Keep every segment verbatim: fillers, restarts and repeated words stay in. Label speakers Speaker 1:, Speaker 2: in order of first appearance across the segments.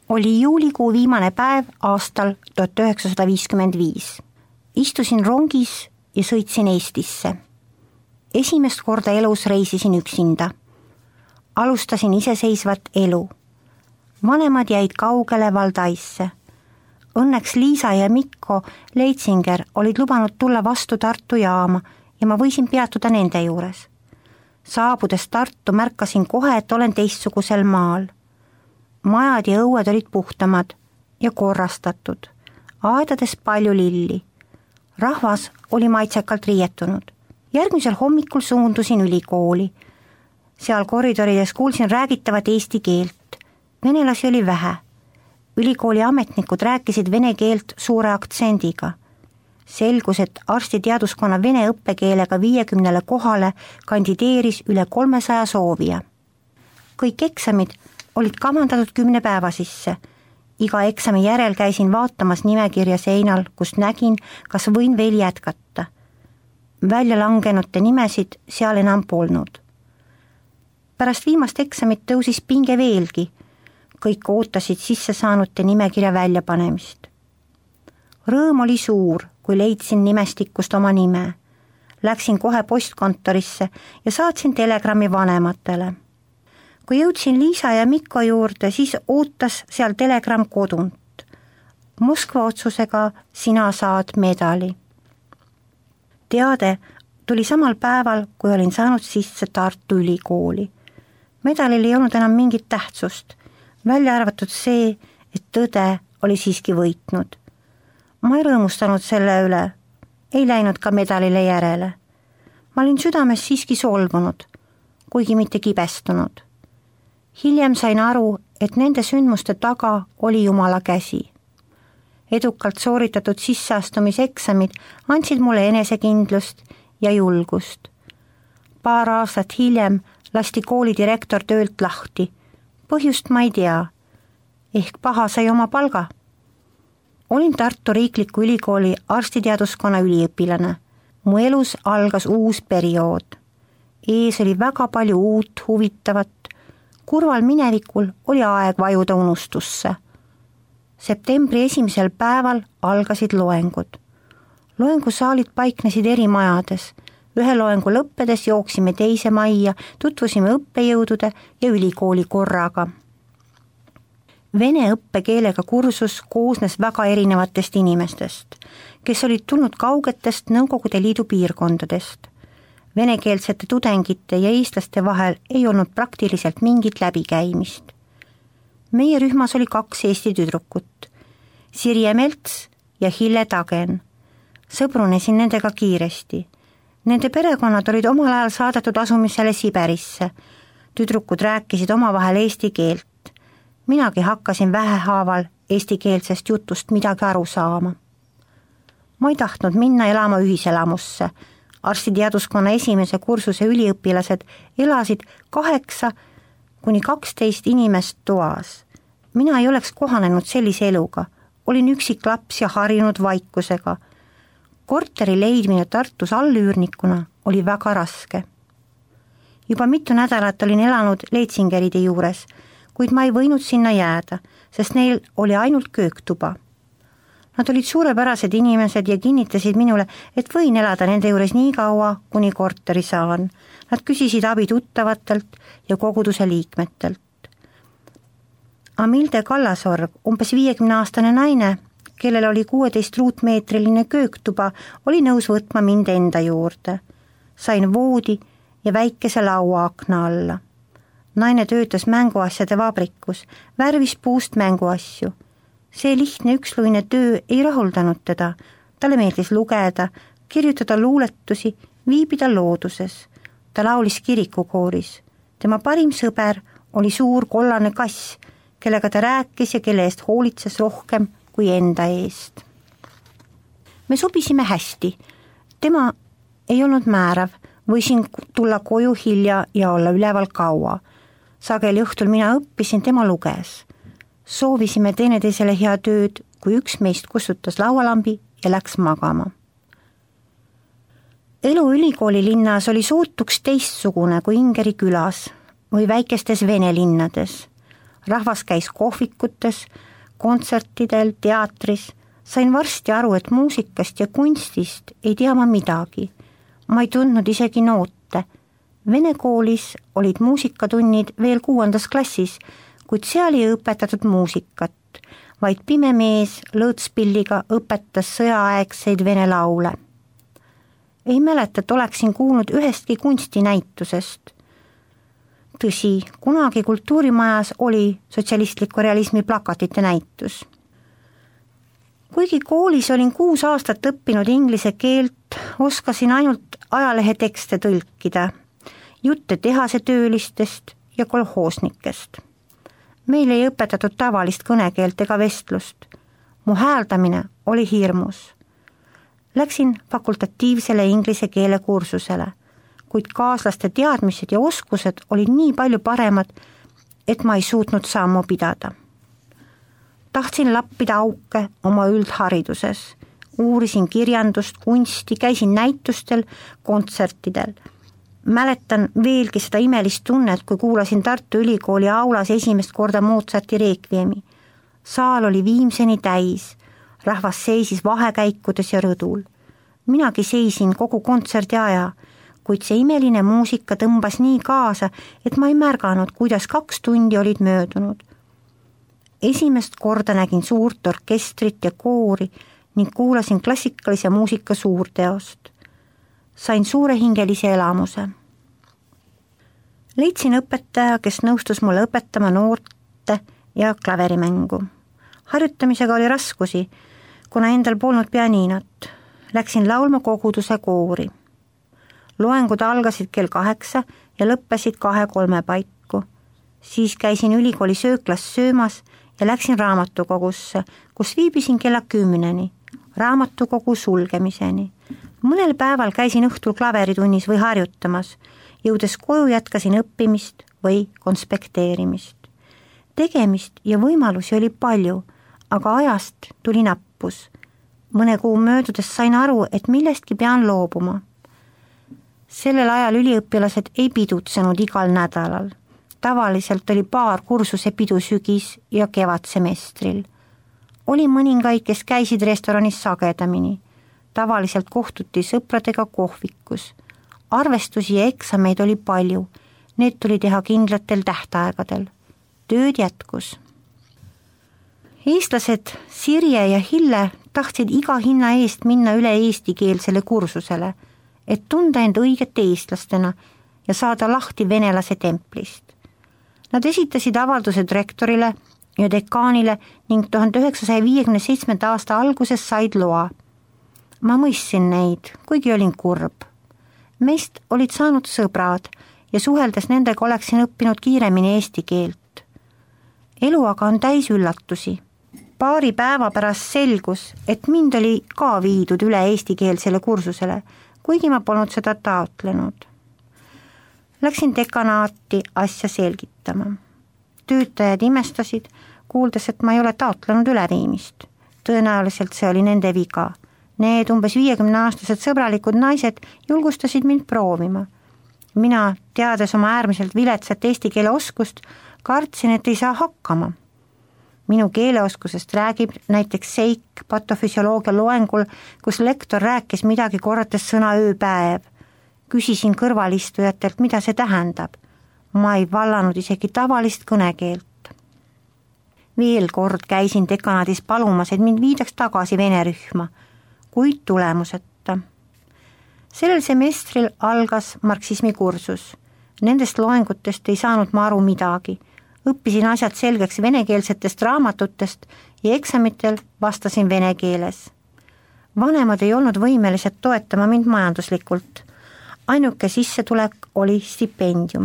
Speaker 1: Oli juulikuu viimane päev aastal tuhat üheksasada viiskümmend viis. Istusin rongis ja sõitsin Eestisse. Esimest korda elus reisisin üksinda. Alustasin iseseisvat elu. Vanemad jäid kaugele Valdaisse. Õnneks Liisa ja Mikko Leitsinger olid lubanud tulla vastu Tartu jaama ja ma võisin peatuda nende juures. Saabudes Tartu märkasin kohe, et olen teistsugusel maal. Majad ja õued olid puhtamad ja korrastatud, aedades palju lilli. Rahvas oli maitsekalt riietunud. Järgmisel hommikul suundusin ülikooli. Seal koridorides kuulsin räägitavat eesti keelt. Venelasi oli vähe. Ülikooli ametnikud rääkisid vene keelt suure aktsendiga. Selgus, et arstiteaduskonna vene õppekeelega viiekümnele kohale kandideeris üle kolmesaja soovija. Kõik eksamid olid kavandatud kümne päeva sisse. Iga eksami järel käisin vaatamas nimekirja seinal, kust nägin, kas võin veel jätkata. Välja langenute nimesid seal enam polnud. Pärast viimast eksamit tõusis pinge veelgi. Kõik ootasid sisse saanute nimekirja väljapanemist. Rõõm oli suur, kui leidsin nimestikust oma nime. Läksin kohe postkontorisse ja saatsin telegrammi vanematele. Kui jõudsin Liisa ja Mikko juurde, siis ootas seal telegramm kodunt. Moskva otsusega sina saad medali. Teade tuli samal päeval, kui olin saanud sisse Tartu ülikooli. Medalil ei olnud enam mingit tähtsust, välja arvatud see, et tõde oli siiski võitnud. Ma ei rõõmustanud selle üle, ei läinud ka medalile järele. Ma olin südames siiski solvunud, kuigi mitte kibestunud. Hiljem sain aru, et nende sündmuste taga oli Jumala käsi. Edukalt sooritatud sisseastumiseksamid andsid mulle enesekindlust ja julgust. Paar aastat hiljem lasti kooli direktor töölt lahti. Põhjust ma ei tea. Ehk paha sai oma palga. Olin Tartu Riikliku Ülikooli arstiteaduskonna üliõpilane. Mu elus algas uus periood. Ees oli väga palju uut huvitavat. Kurval minevikul oli aeg vajuda unustusse. Septembri esimesel päeval algasid loengud. Loengusaalid paiknesid eri majades. Ühe loengu lõppedes jooksime teise majja, tutvusime õppejõudude ja ülikooli korraga. Vene õppekeelega kursus koosnes väga erinevatest inimestest, kes olid tulnud kaugetest Nõukogude Liidu piirkondadest. Venekeelsete tudengite ja eestlaste vahel ei olnud praktiliselt mingit läbikäimist. Meie rühmas oli kaks eesti tüdrukut, Sirje Melts ja Hille Tagen. Sõbrunesin nendega kiiresti. Nende perekonnad olid omal ajal saadetud asumisele Siberisse. Tüdrukud rääkisid omavahel eesti keelt. Minagi hakkasin vähehaaval eestikeelsest jutust midagi aru saama. Ma ei tahtnud minna elama ühiselamusse. Arstiteaduskonna esimese kursuse üliõpilased elasid kaheksa kuni kaksteist inimest toas. Mina ei oleks kohanenud sellise eluga. Olin üksik laps ja harjunud vaikusega. Korteri leidmine Tartus allüürnikuna oli väga raske. Juba mitu nädalat olin elanud Leitsingeride juures, kuid ma ei võinud sinna jääda, sest neil oli ainult kööktuba. Nad olid suurepärased inimesed ja kinnitasid minule, et võin elada nende juures nii kaua, kuni korteri saan. Nad küsisid abi tuttavatelt ja koguduse liikmetelt. Amilde Kallasorg, umbes viiekümne aastane naine, kellel oli kuueteist ruutmeetriline kööktuba, oli nõus võtma mind enda juurde. Sain voodi ja väikese laua akna alla. Naine töötas mänguasjade vabrikus, värvis puust mänguasju. See lihtne üksluine töö ei rahuldanud teda. Talle meeldis lugeda, kirjutada luuletusi, viibida looduses. Ta laulis kirikukooris. Tema parim sõber oli suur kollane kass, kellega ta rääkis ja kelle eest hoolitses rohkem kui enda eest. Me sobisime hästi. Tema ei olnud määrav, võisin tulla koju hilja ja olla üleval kaua. Sageli õhtul mina õppisin, tema luges. Soovisime teineteisele hea tööd, kui üks meist kustutas laualambi ja läks magama. Elu ülikooli linnas oli sootuks teistsugune kui Ingeri külas või väikestes Vene linnades. rahvas käis kohvikutes, kontsertidel, teatris. Sain varsti aru, et muusikast ja kunstist ei tea ma midagi. Ma ei tundnud isegi noote. Vene koolis olid muusikatunnid veel kuuendas klassis, kuid seal ei õpetatud muusikat, vaid pime mees lõõtspilliga õpetas sõjaaegseid vene laule. Ei mäleta, et oleksin kuulnud ühestki kunstinäitusest. Tõsi, kunagi kultuurimajas oli sotsialistliku realismi plakatite näitus. Kuigi koolis olin kuus aastat õppinud inglise keelt, oskasin ainult ajalehe tekste tõlkida, jutte tehase töölistest ja kolhoosnikest. Meil ei õpetatud tavalist kõnekeelt ega vestlust. Mu hääldamine oli hirmus. Läksin fakultatiivsele inglise keele kursusele, kuid kaaslaste teadmised ja oskused olid nii palju paremad, et ma ei suutnud sammu pidada. Tahtsin lappida auke oma üldhariduses, uurisin kirjandust, kunsti, käisin näitustel, kontsertidel. Mäletan veelgi seda imelist tunnet, kui kuulasin Tartu Ülikooli aulas esimest korda Mozarti reekviemi. Saal oli viimseni täis, rahvas seisis vahekäikudes ja rõdul. Minagi seisin kogu kontserdi aja, kuid see imeline muusika tõmbas nii kaasa, et ma ei märganud, kuidas kaks tundi olid möödunud. Esimest korda nägin suurt orkestrit ja koori ning kuulasin klassikalise muusika suurteost. Sain suurehingelise elamuse. Leidsin õpetaja, kes nõustus mulle õpetama noorte ja klaverimängu. Harjutamisega oli raskusi, kuna endal polnud pianiinat. Läksin laulma koguduse koori. Loengud algasid kell kaheksa ja lõppesid kahe-kolme paiku. Siis käisin ülikooli sööklas söömas ja läksin raamatukogusse, kus viibisin kella kümneni, raamatukogu sulgemiseni. Mõnel päeval käisin õhtul klaveritunnis või harjutamas, jõudes koju jätkasin õppimist või konspekteerimist. Tegemist ja võimalusi oli palju, aga ajast tuli nappus. Mõne kuu möödudes sain aru, et millestki pean loobuma. Sellel ajal üliõpilased ei pidutsenud igal nädalal. Tavaliselt oli paar kursuse pidu sügis ja kevadsemestril. Oli mõningaid, kes käisid restoranis sagedamini. Tavaliselt kohtuti sõpradega kohvikus. Arvestusi ja eksameid oli palju. Need tuli teha kindlatel tähtaegadel. Tööd jätkus. Eestlased Sirje ja Hille tahtsid iga hinna eest minna üle eestikeelsele kursusele, et tunda end õigete eestlastena ja saada lahti venelase templist. Nad esitasid avaldused rektorile ja dekaanile ning tuhande üheksasaja viiekümne seitsmenda aasta alguses said loa. Ma mõistsin neid, kuigi olin kurb. Meist olid saanud sõbrad ja suheldes nendega oleksin õppinud kiiremini eesti keelt. Elu aga on täis üllatusi. Paari päeva pärast selgus, et mind oli ka viidud üle eestikeelsele kursusele, kuigi ma polnud seda taotlenud. Läksin dekanaati asja selgitama. Töötajad imestasid, kuuldes, et ma ei ole taotlenud üleviimist. Tõenäoliselt see oli nende viga. Need umbes viiekümne aastased sõbralikud naised julgustasid mind proovima. Mina, teades oma äärmiselt viletsat eesti keele oskust, kartsin, et ei saa hakkama. Minu keeleoskusest räägib näiteks seik patofüsioloogia loengul, kus lektor rääkis midagi korrates sõna ööpäev. Küsisin kõrvalistujatelt, mida see tähendab. Ma ei vallanud isegi tavalist kõnekeelt. Veel kord käisin dekanaadis palumas, et mind viidaks tagasi vene rühma, kuid tulemuseta. Sellel semestril algas marksismi kursus. Nendest loengutest ei saanud ma aru midagi. Õppisin asjad selgeks venekeelsetest raamatutest ja eksamitel vastasin vene keeles. Vanemad ei olnud võimelised toetama mind majanduslikult. Ainuke sissetulek oli stipendium.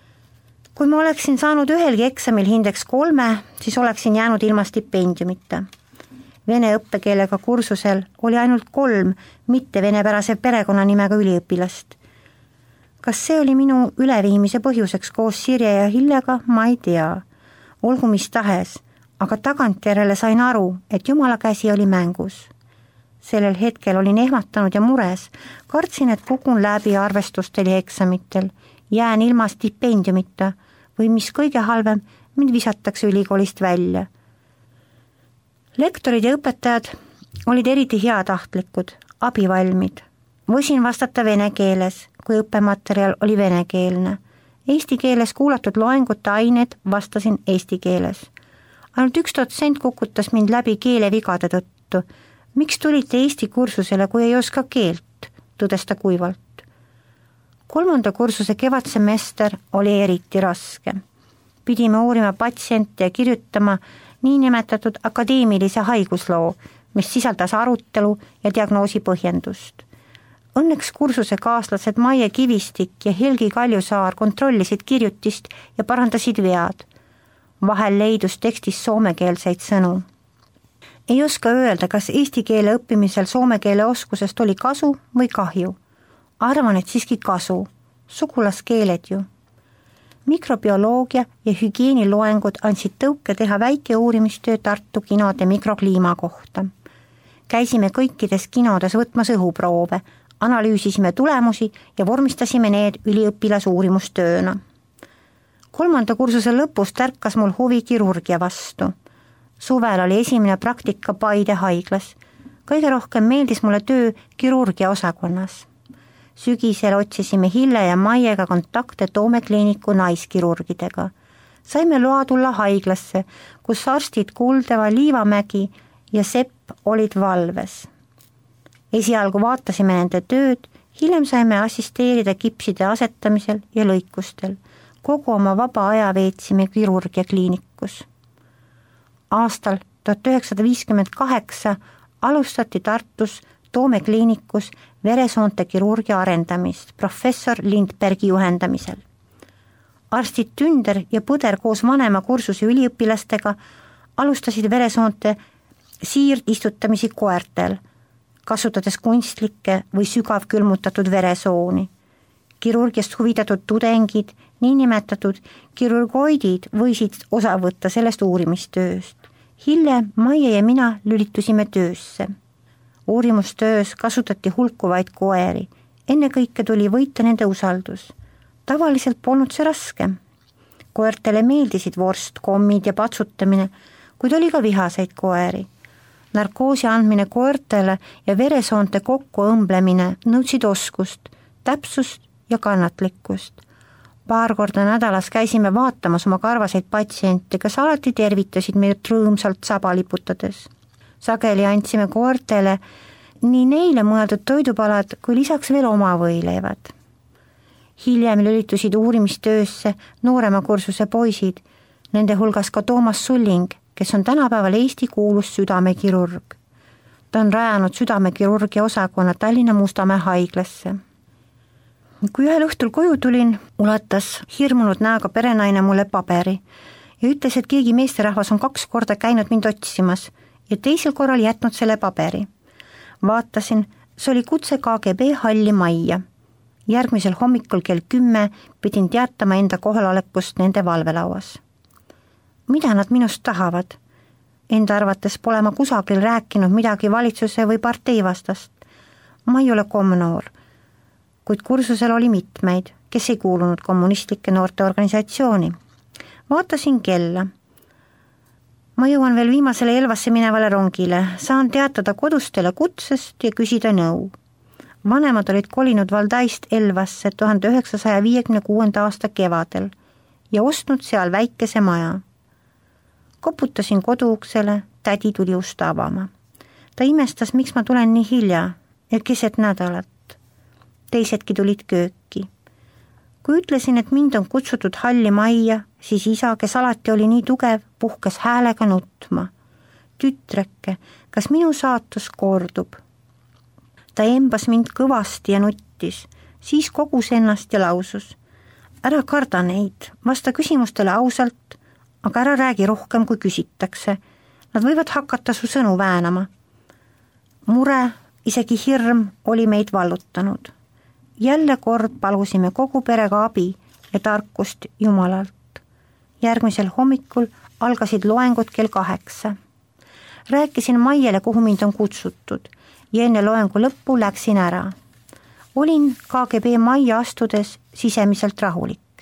Speaker 1: Kui ma oleksin saanud ühelgi eksamil hindeks kolme, siis oleksin jäänud ilma stipendiumita. Vene õppekeelega kursusel oli ainult kolm mitte venepärase perekonnanimega üliõpilast. Kas see oli minu üleviimise põhjuseks koos Sirje ja Hillega, ma ei tea. Olgu mis tahes, aga tagantjärele sain aru, et Jumala käsi oli mängus. Sellel hetkel olin ehmatanud ja mures, kartsin, et kukun läbi arvestustel ja eksamitel, jään ilma stipendiumita või mis kõige halvem, mind visatakse ülikoolist välja. Lektorid ja õpetajad olid eriti heatahtlikud, abivalmid. Võisin vastata vene keeles, kui õppematerjal oli venekeelne. Eesti keeles kuulatud loengute ained vastasin eesti keeles. Ainult üks dotsent kukutas mind läbi keelevigade tõttu. Miks tulite Eesti kursusele, kui ei oska keelt, tõdes ta kuivalt. Kolmanda kursuse kevadsemester oli eriti raske. Pidime uurima patsiente ja kirjutama niinimetatud akadeemilise haigusloo, mis sisaldas arutelu ja diagnoosi põhjendust. Õnneks kursuse kaaslased Maie Kivistik ja Helgi Kaljusaar kontrollisid kirjutist ja parandasid vead. Vahel leidus tekstis soomekeelseid sõnu. Ei oska öelda, kas eesti keele õppimisel soome keele oskusest oli kasu või kahju. Arvan, et siiski kasu. Sugulaskeeled ju. Mikrobioloogia ja hügieeniloengud andsid tõuke teha väike uurimistöö Tartu kinode mikrokliima kohta. Käisime kõikides kinodes võtmas õhuproove, analüüsisime tulemusi ja vormistasime need üliõpilasuurimustööna. Kolmanda kursuse lõpus tärkas mul huvi kirurgia vastu. Suvel oli esimene praktika Paide haiglas. Kõige rohkem meeldis mulle töö kirurgia osakonnas. Sügisel otsisime Hille ja Maiega kontakte Toome kliiniku naiskirurgidega. Saime loa tulla haiglasse, kus arstid Kuldeva, Liivamägi ja Sepp olid valves. Esialgu vaatasime nende tööd, hiljem saime assisteerida kipside asetamisel ja lõikustel. Kogu oma vaba aja veetsime kirurgia kliinikus. Aastal tuhat üheksasada viiskümmend kaheksa alustati Tartus Toome kliinikus veresoonte kirurgia arendamist professor Lindbergi juhendamisel. Arstid Tünder ja Põder koos vanema kursuse üliõpilastega alustasid veresoonte siirdistutamisi koertel, kasutades kunstlikke või sügavkülmutatud veresooni. Kirurgiast huvitatud tudengid, niinimetatud kirurgoidid võisid osa võtta sellest uurimistööst. Hille, Maie ja mina lülitusime töösse. Uurimustöös kasutati hulkuvaid koeri. Enne kõike tuli võita nende usaldus. Tavaliselt polnud see raske. Koertele meeldisid vorst, kommid ja patsutamine, kuid oli ka vihaseid koeri. Narkoosi andmine koertele ja veresoonte kokku õmblemine nõudsid oskust, täpsust ja kannatlikkust. Paar korda nädalas käisime vaatamas oma karvaseid patsiente, kes alati tervitasid meid rõõmsalt saba liputades. Sageli andsime koertele nii neile mõeldud toidupalad kui lisaks veel oma võileivad. Hiljem lülitusid uurimistöösse noorema kursuse poisid, nende hulgas ka Toomas Sulling, kes on tänapäeval Eesti kuulus südamekirurg. Ta on rajanud südamekirurgia osakonna Tallinna Mustamäe haiglasse. Kui ühel õhtul koju tulin, ulatas hirmunud näoga perenaine mulle paberi ja ütles, et keegi meesterahvas on kaks korda käinud mind otsimas ja teisel korral jätnud selle paberi. Vaatasin, see oli kutse K G B halli majja. Järgmisel hommikul kell kümme pidin teatama enda kohalolekust nende valvelauas. Mida nad minust tahavad? Enda arvates pole ma kusagil rääkinud midagi valitsuse või partei vastast. Ma ei ole komnoor, kuid kursusel oli mitmeid, kes ei kuulunud kommunistlike noorte organisatsiooni. Vaatasin kella. Ma jõuan veel viimasele Elvasse minevale rongile, saan teatada kodustele kutsest ja küsida nõu. Vanemad olid kolinud Valdaist Elvasse tuhande üheksasaja viiekümne kuuenda aasta kevadel ja ostnud seal väikese maja. Koputasin koduuksele, tädi tuli ust avama. Ta imestas, miks ma tulen nii hilja ja keset nädalat. Teisedki tulid kööki. Kui ütlesin, et mind on kutsutud halli majja, siis isa, kes alati oli nii tugev, puhkas häälega nutma. Tütreke, kas minu saatus kordub? Ta embas mind kõvasti ja nuttis, siis kogus ennast ja lausus. Ära karda neid, vasta küsimustele ausalt, aga ära räägi rohkem, kui küsitakse. Nad võivad hakata su sõnu väänama. Mure, isegi hirm oli meid vallutanud. Jälle kord palusime kogu perega abi ja tarkust Jumalalt. Järgmisel hommikul algasid loengud kell kaheksa. Rääkisin Maiele, kuhu mind on kutsutud ja enne loengu lõppu läksin ära. Olin K G B majja astudes sisemiselt rahulik.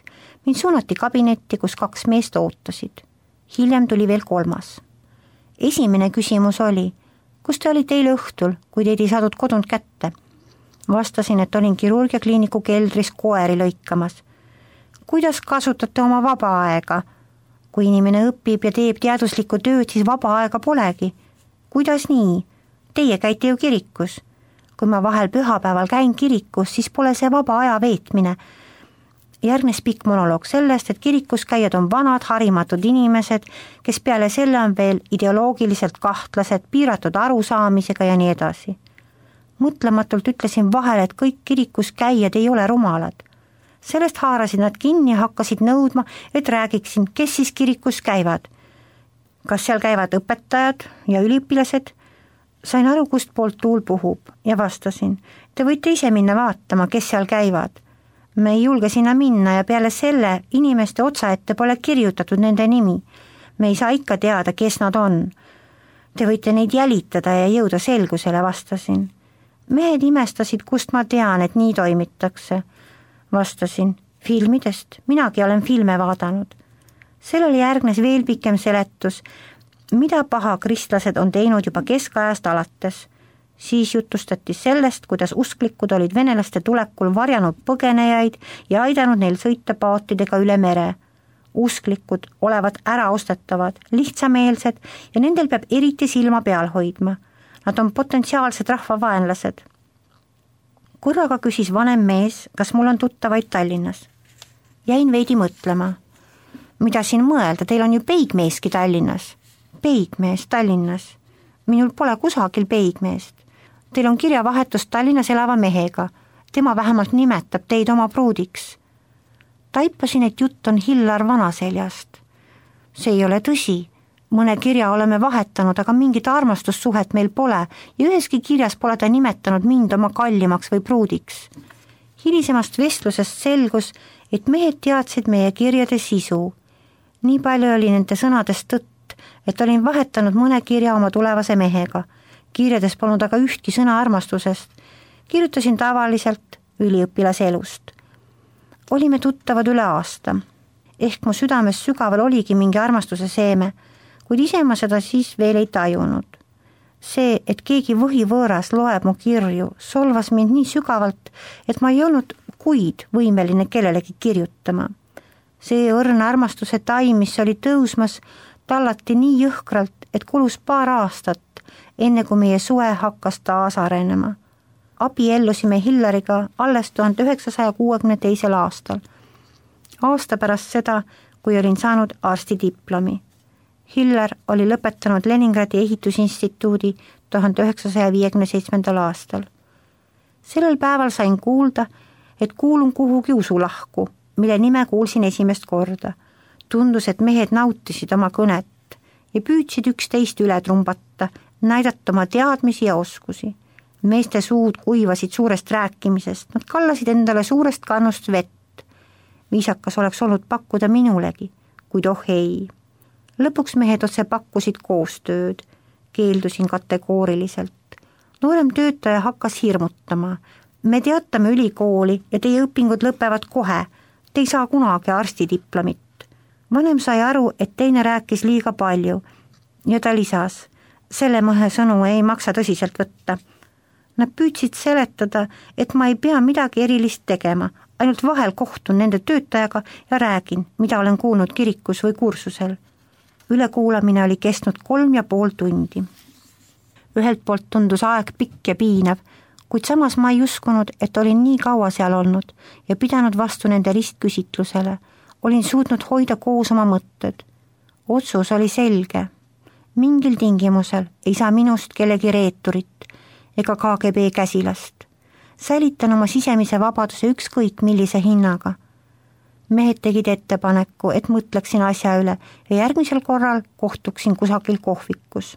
Speaker 1: Mind suunati kabinetti, kus kaks meest ootasid. Hiljem tuli veel kolmas. Esimene küsimus oli, kus te olite eile õhtul, kui teid ei saadud kodunt kätte? Vastasin, et olin kirurgiakliiniku keldris koeri lõikamas. Kuidas kasutate oma vaba aega? Kui inimene õpib ja teeb teaduslikku tööd, siis vaba aega polegi. Kuidas nii? Teie käite ju kirikus. Kui ma vahel pühapäeval käin kirikus, siis pole see vaba aja veetmine. Järgnes pikk monoloog sellest, et kirikus käijad on vanad, harimatud inimesed, kes peale selle on veel ideoloogiliselt kahtlased, piiratud arusaamisega ja nii edasi. Mõtlematult ütlesin vahel, et kõik kirikus käijad ei ole rumalad. Sellest haarasid nad kinni ja hakkasid nõudma, et räägiksin, kes siis kirikus käivad. Kas seal käivad õpetajad ja üliõpilased? Sain aru, kust poolt tuul puhub ja vastasin, te võite ise minna vaatama, kes seal käivad. Me ei julge sinna minna ja peale selle inimeste otsaette pole kirjutatud nende nimi. Me ei saa ikka teada, kes nad on. Te võite neid jälitada ja jõuda selgusele, vastasin. Mehed imestasid, kust ma tean, et nii toimitakse. Vastasin, filmidest, minagi olen filme vaadanud. Sellele järgnes veel pikem seletus, mida paha kristlased on teinud juba keskajast alates. Siis jutustati sellest, kuidas usklikud olid venelaste tulekul varjanud põgenejaid ja aidanud neil sõita paatidega üle mere. Usklikud olevat äraostetavad, lihtsameelsed ja nendel peab eriti silma peal hoidma. Nad on potentsiaalsed rahvavaenlased. Korraga küsis vanem mees, kas mul on tuttavaid Tallinnas. Jäin veidi mõtlema. Mida siin mõelda, teil on ju peigmeeski Tallinnas. Peigmees Tallinnas. Minul pole kusagil peigmeest. Teil on kirjavahetus Tallinnas elava mehega. Tema vähemalt nimetab teid oma pruudiks. Taipasin, et jutt on Hillar Vanaseljast. See ei ole tõsi. Mõne kirja oleme vahetanud, aga mingit armastussuhet meil pole ja üheski kirjas pole ta nimetanud mind oma kallimaks või pruudiks. Hilisemast vestlusest selgus, et mehed teadsid meie kirjade sisu. Nii palju oli nende sõnadest tõtt, et olin vahetanud mõne kirja oma tulevase mehega. Kirjades polnud aga ühtki sõna armastusest. Kirjutasin tavaliselt üliõpilase elust. Olime tuttavad üle aasta. Ehk mu südames sügaval oligi mingi armastuse seeme, kuid ise ma seda siis veel ei tajunud. See, et keegi võhivõõras loeb mu kirju, solvas mind nii sügavalt, et ma ei olnud kuid võimeline kellelegi kirjutama. See õrn armastuse taim, mis oli tõusmas, tallati nii jõhkralt, et kulus paar aastat, enne kui meie suhe hakkas taas arenema. Abiellusime Hillariga alles tuhande üheksasaja kuuekümne teisel aastal. Aasta pärast seda, kui olin saanud arstidiplomi. Hillar oli lõpetanud Leningradi ehitusinstituudi tuhande üheksasaja viiekümne seitsmendal aastal. Sellel päeval sain kuulda, et kuulun kuhugi usulahku, mille nime kuulsin esimest korda. Tundus, et mehed nautisid oma kõnet ja püüdsid üksteist üle trumbata, näidata oma teadmisi ja oskusi. Meeste suud kuivasid suurest rääkimisest, nad kallasid endale suurest kannust vett. Viisakas oleks olnud pakkuda minulegi, kuid oh ei. Lõpuks mehed otse pakkusid koostööd, keeldusin kategooriliselt. Noorem töötaja hakkas hirmutama. Me teatame ülikooli ja teie õpingud lõpevad kohe. Te ei saa kunagi arstidiplomit. Vanem sai aru, et teine rääkis liiga palju ja ta lisas, selle mehe sõnu ei maksa tõsiselt võtta. Nad püüdsid seletada, et ma ei pea midagi erilist tegema, ainult vahel kohtun nende töötajaga ja räägin, mida olen kuulnud kirikus või kursusel. Ülekuulamine oli kestnud kolm ja pool tundi. Ühelt poolt tundus aeg pikk ja piinav, kuid samas ma ei uskunud, et olin nii kaua seal olnud ja pidanud vastu nende ristküsitlusele. Olin suutnud hoida koos oma mõtted. Otsus oli selge. Mingil tingimusel ei saa minust kellegi reeturit ega K G B käsilast. Säilitan oma sisemise vabaduse ükskõik millise hinnaga. Mehed tegid ettepaneku, et mõtleksin asja üle ja järgmisel korral kohtuksin kusagil kohvikus.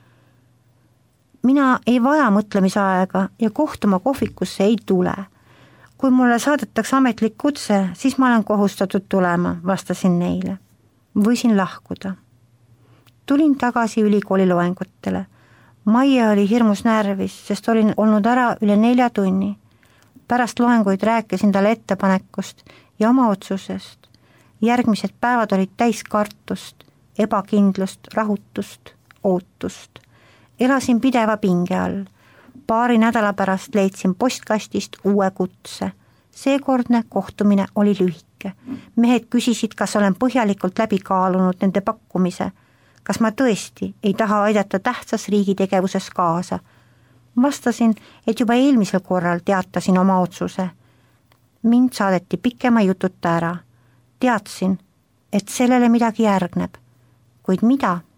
Speaker 1: Mina ei vaja mõtlemisaega ja kohtuma kohvikusse ei tule. Kui mulle saadetakse ametlik kutse, siis ma olen kohustatud tulema, vastasin neile. Võisin lahkuda. Tulin tagasi ülikooli loengutele. Maie oli hirmus närvis, sest olin olnud ära üle nelja tunni. Pärast loenguid rääkisin talle ettepanekust ja oma otsusest. järgmised päevad olid täis kartust, ebakindlust, rahutust, ootust. Elasin pideva pinge all. Paari nädala pärast leidsin postkastist uue kutse. Seekordne kohtumine oli lühike. Mehed küsisid, kas olen põhjalikult läbi kaalunud nende pakkumise. Kas ma tõesti ei taha aidata tähtsas riigi tegevuses kaasa. Vastasin, et juba eelmisel korral teatasin oma otsuse. Mind saadeti pikema jututa ära. Teadsin, et sellele midagi järgneb, kuid mida?